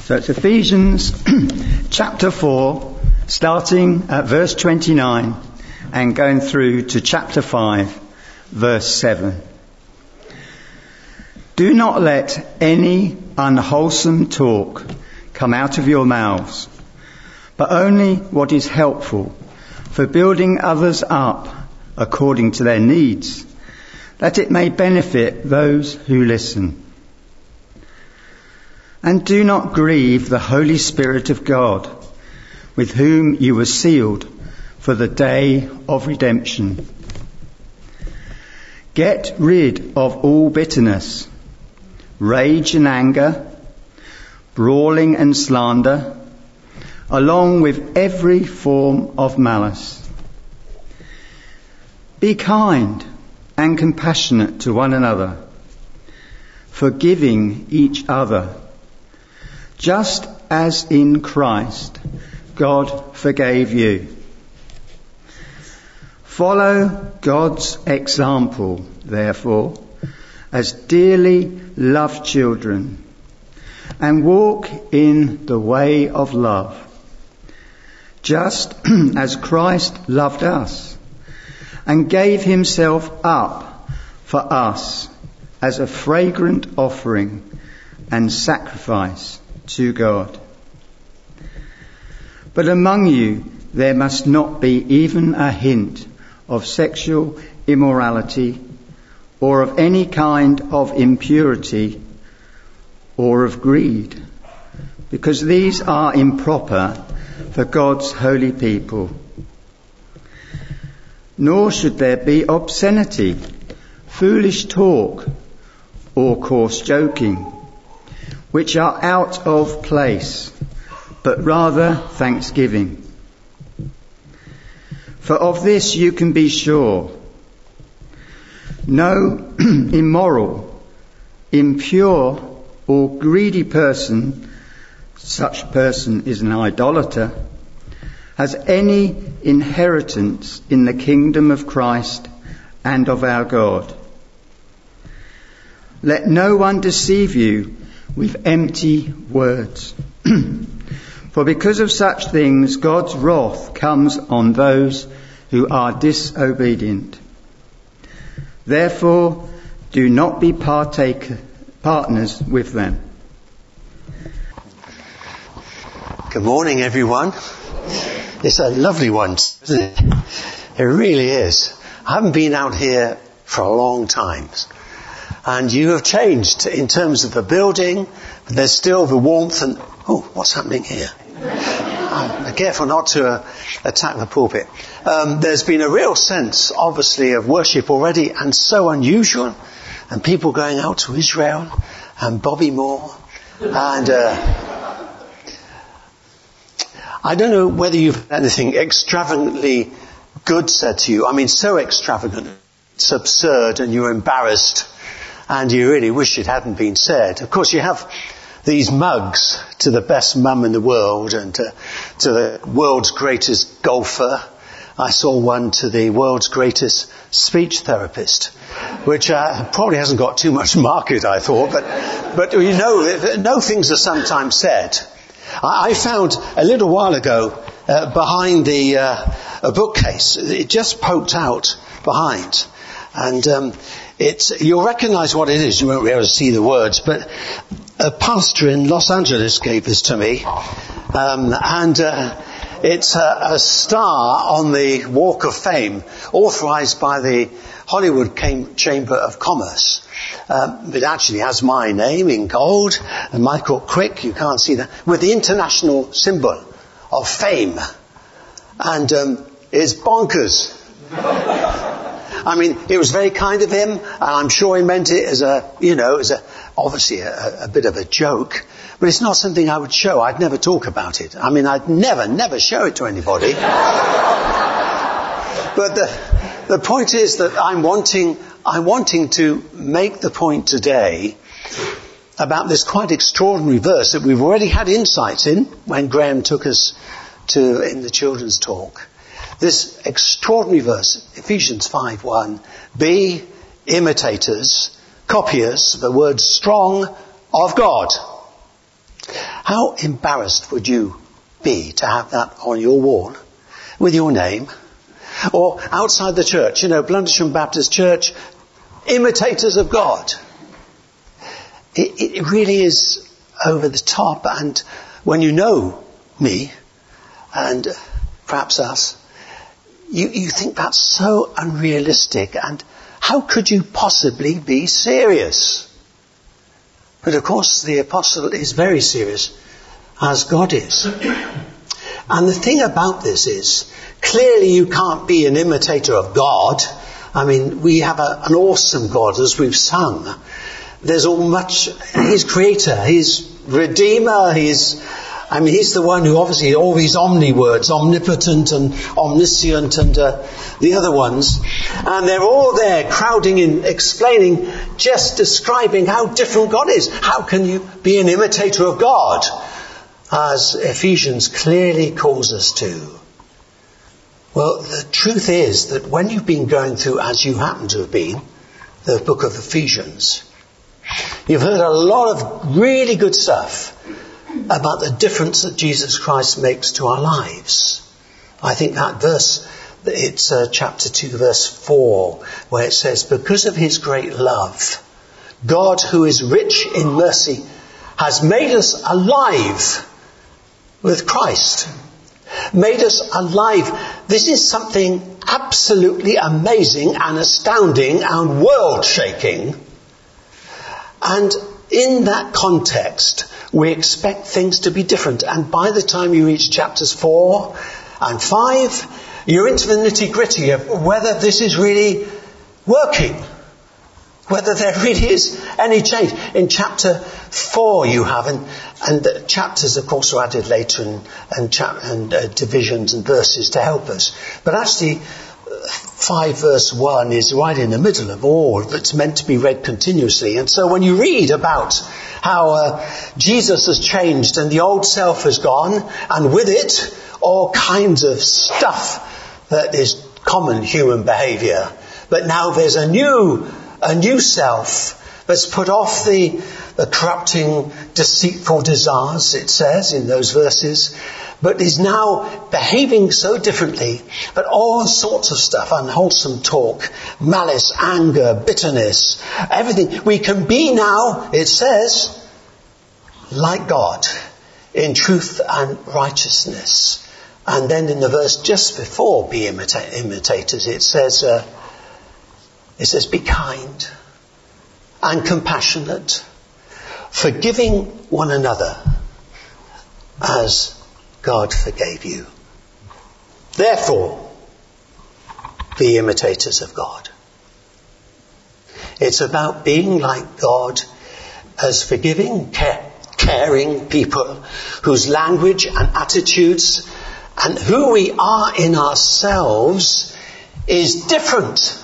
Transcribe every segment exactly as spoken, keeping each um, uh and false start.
So it's Ephesians chapter four, starting at verse twenty-nine and going through to chapter five, verse seven. Do not let any unwholesome talk come out of your mouths, but only what is helpful for building others up according to their needs, that it may benefit those who listen. And do not grieve the Holy Spirit of God, with whom you were sealed for the day of redemption. Get rid of all bitterness, rage and anger, brawling and slander, along with every form of malice. Be kind and compassionate to one another, forgiving each other, just as in Christ God forgave you. Follow God's example, therefore, as dearly loved children, and walk in the way of love, just as Christ loved us and gave himself up for us as a fragrant offering and sacrifice to God. But among you there must not be even a hint of sexual immorality, or of any kind of impurity, or of greed, because these are improper for God's holy people. Nor should there be obscenity, foolish talk, or coarse joking, which are out of place, but rather thanksgiving. For of this you can be sure: no immoral, impure, or greedy person, such person is an idolater, has any inheritance in the kingdom of Christ and of our God. Let no one deceive you with empty words. For because of such things God's wrath comes on those who are disobedient. Therefore, do not be partaker, partners with them. Good morning, everyone. It's a lovely one, isn't it? It really is. I haven't been out here for a long time. And you have changed in terms of the building, but there's still the warmth and... Oh, what's happening here? I'm careful not to uh, attack the pulpit. Um, there's been a real sense, obviously, of worship already, and so unusual. And people going out to Israel, and Bobby Moore, and... Uh, I don't know whether you've had anything extravagantly good said to you. I mean, so extravagant, it's absurd, and you're embarrassed, and you really wish it hadn't been said. Of course, you have these mugs to the best mum in the world, and to, to the world's greatest golfer. I saw one to the world's greatest speech therapist, which uh, probably hasn't got too much market, I thought, but, but you know, no things are sometimes said. I, I found a little while ago, uh, behind the uh, a bookcase, it just poked out behind, and um, it's, you'll recognise what it is. You won't be able to see the words, but a pastor in Los Angeles gave this to me, um, and uh, it's a, a star on the Walk of Fame, authorised by the Hollywood Cam- Chamber of Commerce. Um, it actually has my name in gold, and Michael Crick, you can't see that, with the international symbol of fame, and um, it's bonkers. I mean, it was very kind of him, and I'm sure he meant it as a, you know, as a, obviously a, a bit of a joke, but it's not something I would show. I'd never talk about it. I mean, I'd never, never show it to anybody. But the, the point is that I'm wanting, I'm wanting to make the point today about this quite extraordinary verse that we've already had insights in when Graham took us to, in the children's talk. This extraordinary verse, Ephesians five one, be imitators, copiers, the word strong, of God. How embarrassed would you be to have that on your wall with your name? Or outside the church, you know, Blundersham Baptist Church, imitators of God. It, it really is over the top. And when you know me, and perhaps us, you, you think that's so unrealistic. And how could you possibly be serious? But of course, the apostle is very serious, as God is. And the thing about this is, clearly you can't be an imitator of God. I mean, we have a, an awesome God, as we've sung. There's all much, He's creator, He's redeemer, He's, I mean, He's the one who obviously, all these omni words, omnipotent and omniscient and uh, the other ones. And they're all there crowding in, explaining, just describing how different God is. How can you be an imitator of God? As Ephesians clearly calls us to. Well, the truth is that when you've been going through, as you happen to have been, the book of Ephesians, you've heard a lot of really good stuff about the difference that Jesus Christ makes to our lives. I think that verse, it's uh, chapter two, verse four, where it says, because of His great love, God, who is rich in mercy, has made us alive with Christ. Made us alive. This is something absolutely amazing and astounding and world-shaking. And in that context, we expect things to be different. And by the time you reach chapters four and five, you're into the nitty-gritty of whether this is really working. Whether there really is any change. In chapter four you have, and, and the chapters of course are added later, and, and, chap, and uh, divisions and verses to help us. But actually, five verse one is right in the middle of all that's meant to be read continuously. And so when you read about how uh, Jesus has changed and the old self has gone, and with it all kinds of stuff that is common human behaviour, but now there's a new A new self that's put off the, the corrupting, deceitful desires, it says in those verses, but is now behaving so differently. But all sorts of stuff, unwholesome talk, malice, anger, bitterness, everything. We can be now, it says, like God, in truth and righteousness. And then in the verse just before, be imita- imitators, it says... Uh, It says, be kind and compassionate, forgiving one another as God forgave you. Therefore, be imitators of God. It's about being like God as forgiving, care, caring people whose language and attitudes and who we are in ourselves is different.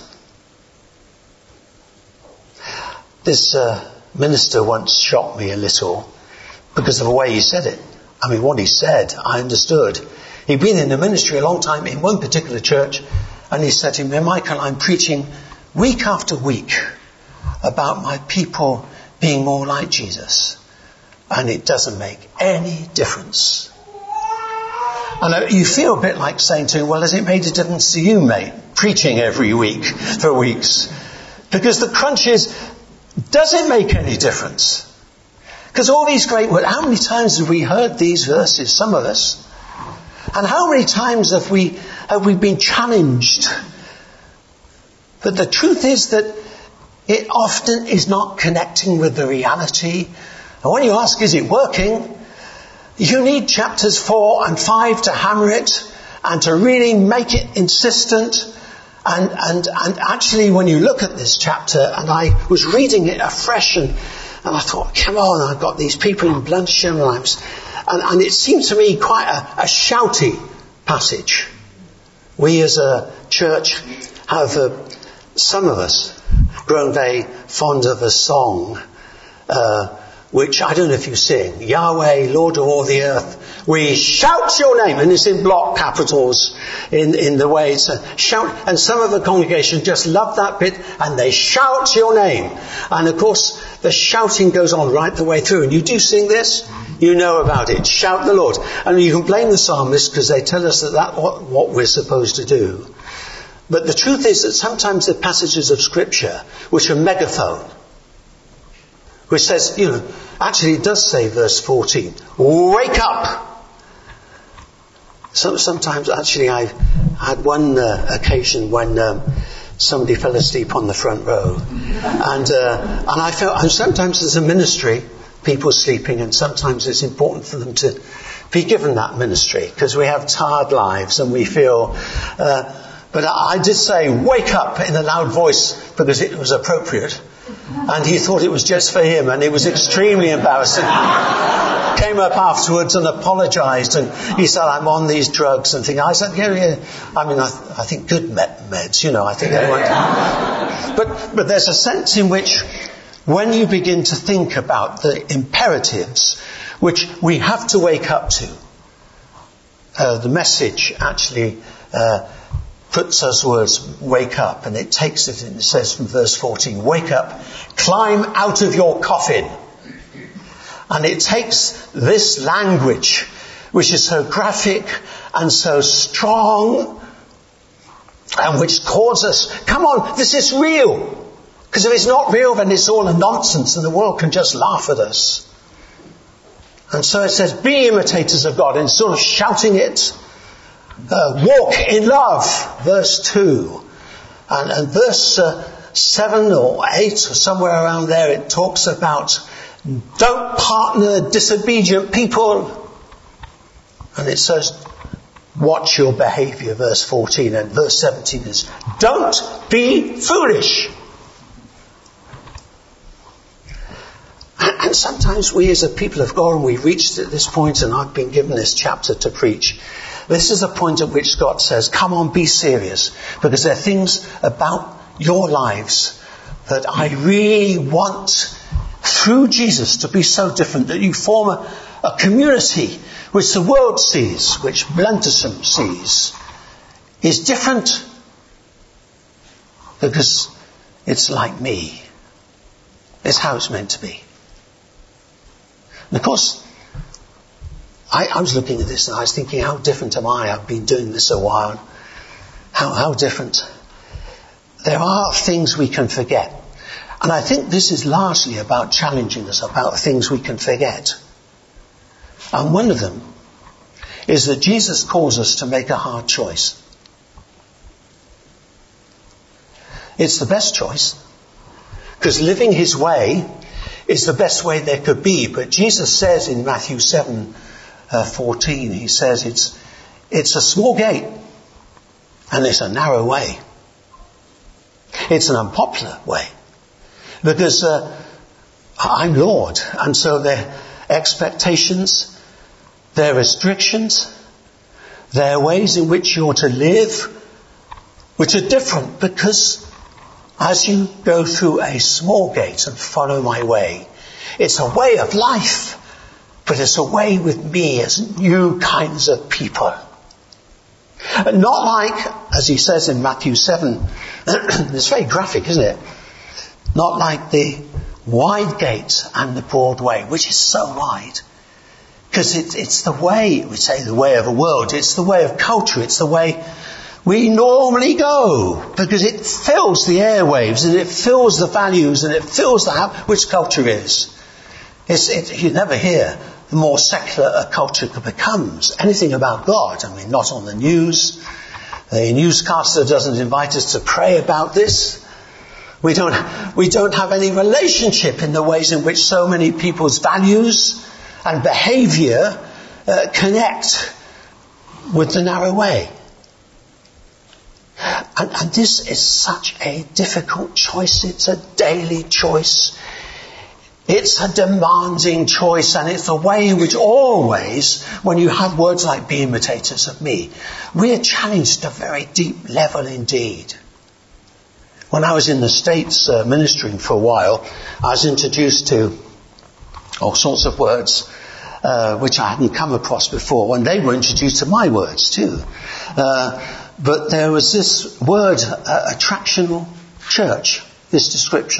This uh, minister once shocked me a little because of the way he said it. I mean, what he said, I understood. He'd been in the ministry a long time in one particular church, and he said to me, Michael, I'm preaching week after week about my people being more like Jesus, and it doesn't make any difference. And uh, you feel a bit like saying to him, well, has it made a difference to you, mate, preaching every week for weeks? Because the crunch is, does it make any difference? Because all these great words, how many times have we heard these verses, some of us? And how many times have we have we been challenged? But the truth is that it often is not connecting with the reality. And when you ask, is it working? You need chapters four and five to hammer it and to really make it insistent. And, and, and actually when you look at this chapter, and I was reading it afresh, and, and I thought, come on, I've got these people in Blundersham, and, and, and it seemed to me quite a, a shouty passage. We as a church have, uh, some of us, grown very fond of a song, uh, which I don't know if you sing. Yahweh, Lord of all the earth, we shout your name. And it's in block capitals in, in the way it's a shout. And some of the congregation just love that bit, and they shout your name. And of course, the shouting goes on right the way through. And you do sing this, you know about it. Shout the Lord. And you can blame the psalmists because they tell us that that's what, what we're supposed to do. But the truth is that sometimes the passages of Scripture, which are megaphone, which says, you know, actually it does say verse fourteen, wake up! So, sometimes, actually, I had one uh, occasion when um, somebody fell asleep on the front row. And uh, and I felt, and sometimes as a ministry, people sleeping, and sometimes it's important for them to be given that ministry, because we have tired lives and we feel... Uh, but I did say, wake up, in a loud voice, because it was appropriate. And he thought it was just for him, and it was extremely embarrassing. Came up afterwards and apologised, and he said, I'm on these drugs and things. I said, yeah, yeah. I mean, I, th- I think good meds, you know, I think everyone... But, but there's a sense in which, when you begin to think about the imperatives, which we have to wake up to, uh, the message actually... Uh, puts those words, wake up, and it takes it, and it says from verse fourteen, wake up, climb out of your coffin. And it takes this language, which is so graphic and so strong, and which calls us, come on, this is real. Because if it's not real, then it's all a nonsense, and the world can just laugh at us. And so it says, be imitators of God, and sort of shouting it. Uh, walk in love, verse two. And, and verse uh, seven or eight or somewhere around there, it talks about don't partner disobedient people. And it says, watch your behaviour, verse fourteen. And verse seventeen is, don't be foolish. And, and sometimes we as a people of God, and we've reached at this point, and I've been given this chapter to preach, this is a point at which God says, come on, be serious, because there are things about your lives that I really want, through Jesus, to be so different that you form a, a community which the world sees, which Blentersum sees, is different because it's like me. It's how it's meant to be. And of course, I, I was looking at this and I was thinking, how different am I? I've been doing this a while. How, how different? There are things we can forget. And I think this is largely about challenging us about things we can forget. And one of them is that Jesus calls us to make a hard choice. It's the best choice. Because living his way is the best way there could be. But Jesus says in Matthew seven, Uh, fourteen, he says it's it's a small gate and it's a narrow way. It's an unpopular way because uh, I'm Lord, and so there are expectations, there are restrictions, there are ways in which you're to live which are different, because as you go through a small gate and follow my way, it's a way of life. But it's a way with me as new kinds of people. Not like, as he says in Matthew seven, it's very graphic, isn't it? Not like the wide gate and the broad way, which is so wide. Because it, it's the way, we say the way of the world, it's the way of culture, it's the way we normally go. Because it fills the airwaves and it fills the values and it fills the which culture is. It's, it, you never hear the more secular a culture becomes anything about God. I mean, not on the news. The newscaster doesn't invite us to pray about this. We don't, we don't have any relationship in the ways in which so many people's values and behaviour uh, connect with the narrow way. And, and this is such a difficult choice. It's a daily choice. It's a demanding choice, and it's the way in which always, when you have words like be imitators of me, we are challenged at a very deep level indeed. When I was in the States uh, ministering for a while, I was introduced to all sorts of words uh, which I hadn't come across before, and they were introduced to my words too. Uh, but there was this word, uh, attractional church, this description.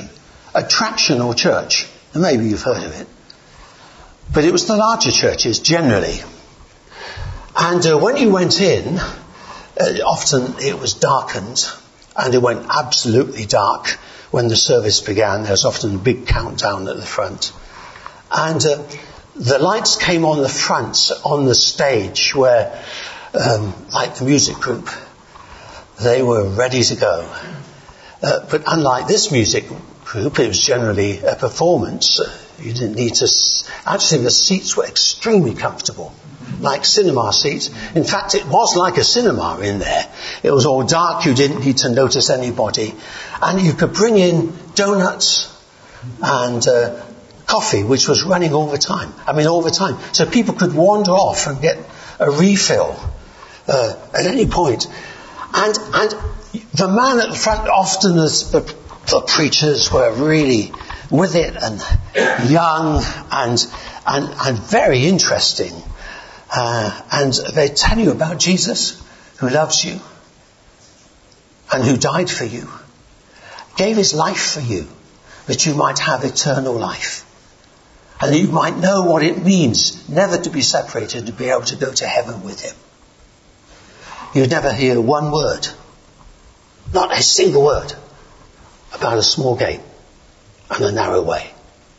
attractional church. And maybe you've heard of it. But it was the larger churches generally. And uh, when you went in, uh, often it was darkened, and it went absolutely dark when the service began. There was often a big countdown at the front. And uh, the lights came on the front, on the stage, where, um, like the music group, they were ready to go. Uh, but unlike this music group, it was generally a performance. Uh, you didn't need to... S- Actually, the seats were extremely comfortable, like cinema seats. In fact, it was like a cinema in there. It was all dark. You didn't need to notice anybody. And you could bring in donuts and uh, coffee, which was running all the time. I mean, all the time. So people could wander off and get a refill uh, at any point. And, and the man at the front, often as the, the preachers were really with it and young and and, and very interesting. Uh, and they tell you about Jesus, who loves you and who died for you, gave his life for you, that you might have eternal life. And that you might know what it means never to be separated, to be able to go to heaven with him. You'd never hear one word, not a single word, about a small gate and a narrow way.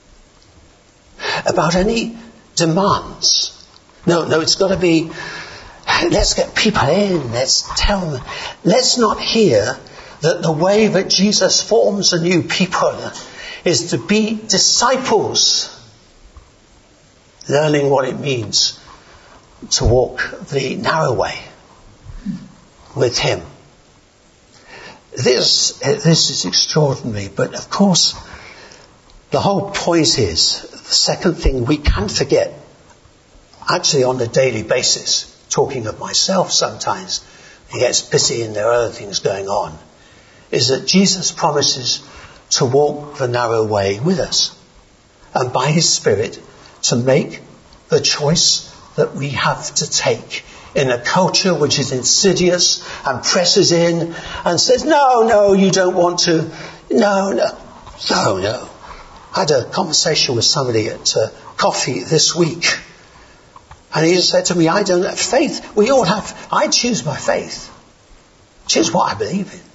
About any demands. No, no, it's got to be, let's get people in, let's tell them. Let's not hear that the way that Jesus forms a new people is to be disciples, learning what it means to walk the narrow way with him. This, this is extraordinary, but of course, the whole point is, the second thing we can't forget, actually on a daily basis, talking of myself sometimes, he gets busy and there are other things going on, is that Jesus promises to walk the narrow way with us. And by his Spirit, to make the choice that we have to take in a culture which is insidious and presses in and says, no, no, you don't want to. No, no, no, no. I had a conversation with somebody at uh, coffee this week. And he said to me, I don't have faith. We all have. I choose my faith. Choose what I believe in.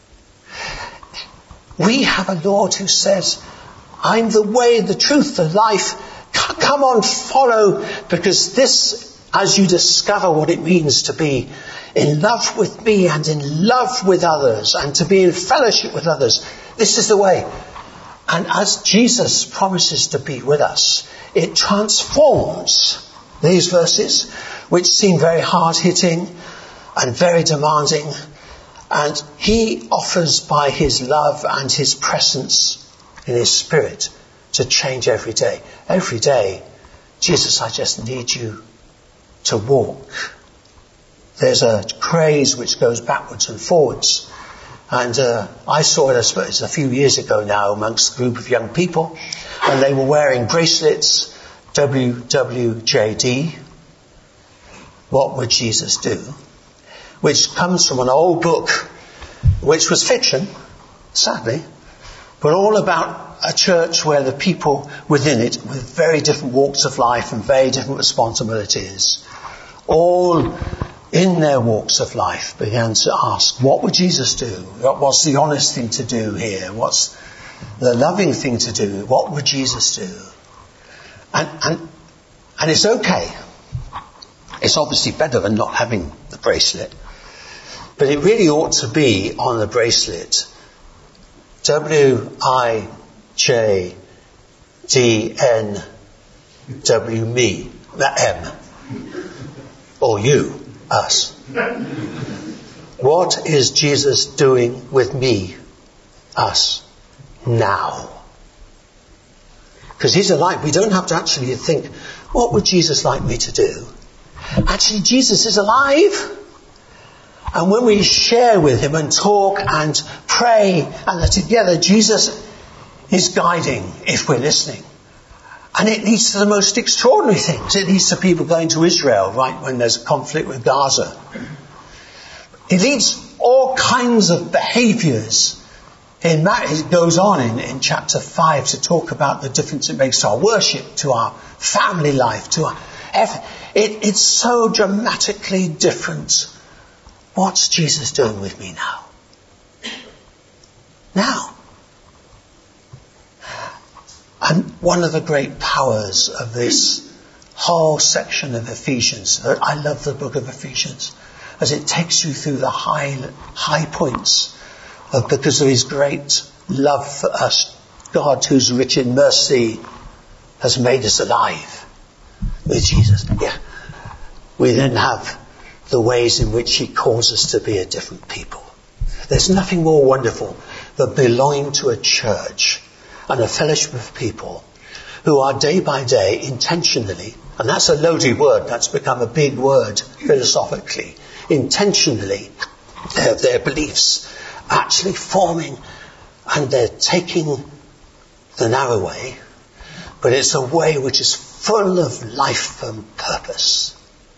We have a Lord who says, I'm the way, the truth, the life. Come on, follow, because this, as you discover what it means to be in love with me and in love with others and to be in fellowship with others, this is the way. And as Jesus promises to be with us, it transforms these verses, which seem very hard-hitting and very demanding. And he offers by his love and his presence in his Spirit to change every day. Every day, Jesus, I just need you to walk. There's a craze which goes backwards and forwards. And uh, I saw it, I suppose, a few years ago now amongst a group of young people. And they were wearing bracelets, W W J D, What Would Jesus Do? Which comes from an old book, which was fiction, sadly, but all about a church where the people within it, with very different walks of life and very different responsibilities, all in their walks of life began to ask, what would Jesus do? What's the honest thing to do here? What's the loving thing to do? What would Jesus do? And, and, and it's okay. It's obviously better than not having the bracelet. But it really ought to be on the bracelet. W I J D N W me. M. Or you. Us. What is Jesus doing with me? Us. Now. Because he's alive. We don't have to actually think, what would Jesus like me to do? Actually, Jesus is alive. And when we share with him and talk and pray and are together, Jesus is guiding if we're listening. And it leads to the most extraordinary things. It leads to people going to Israel right when there's a conflict with Gaza. It leads all kinds of behaviours in marriage, it goes on in, in chapter five to talk about the difference it makes to our worship, to our family life, to our everything. It, it's so dramatically different. What's Jesus doing with me now? Now. And one of the great powers of this whole section of Ephesians, I love the book of Ephesians, as it takes you through the high, high points of, because of his great love for us, God, who's rich in mercy, has made us alive with Jesus. Yeah. We then have the ways in which he calls us to be a different people. There's nothing more wonderful than belonging to a church and a fellowship of people who are day by day intentionally, and that's a loaded word, that's become a big word philosophically, intentionally their, their beliefs actually forming, and they're taking the narrow way, but it's a way which is full of life and purpose.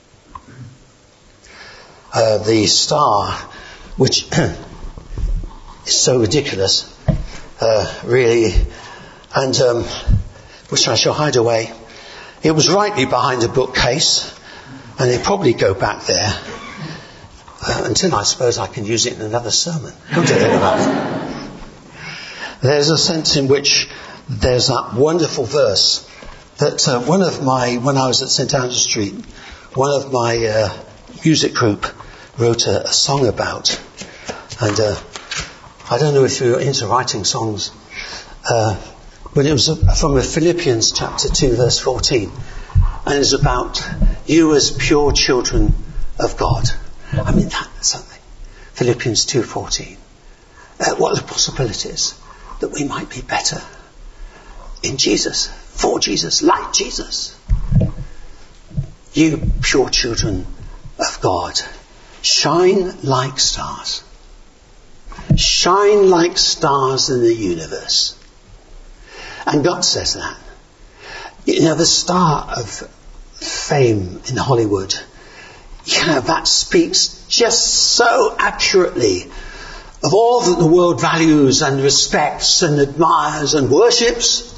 Uh, the star, which is so ridiculous, uh, really, and um, which I shall hide away. It was rightly behind a bookcase, and it'll probably go back there uh, until I suppose I can use it in another sermon. Come to think about it. There's a sense in which there's that wonderful verse that uh, one of my, when I was at St Andrew Street, one of my uh, music group wrote a, a song about, and uh, I don't know if you're into writing songs, uh, but it was from Philippians chapter two verse fourteen, and it's about you as pure children of God. I mean, that's something. Philippians two fourteen. Uh, what are the possibilities that we might be better in Jesus, for Jesus, like Jesus? You pure children of God, shine like stars. Shine like stars in the universe. And God says that. You know, the star of fame in Hollywood, you know, that speaks just so accurately of all that the world values and respects and admires and worships.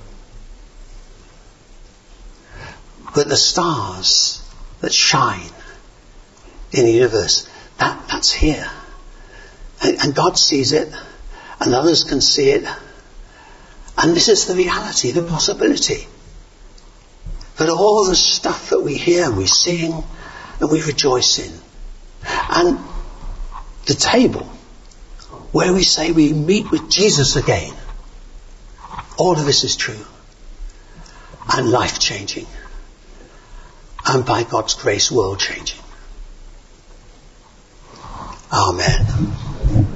But the stars that shine in the universe, that, that's here. And, and God sees it, and others can see it. And this is the reality, the possibility. That all the stuff that we hear and we sing and we rejoice in, and the table where we say we meet with Jesus again, all of this is true and life-changing, and by God's grace, world-changing. Amen.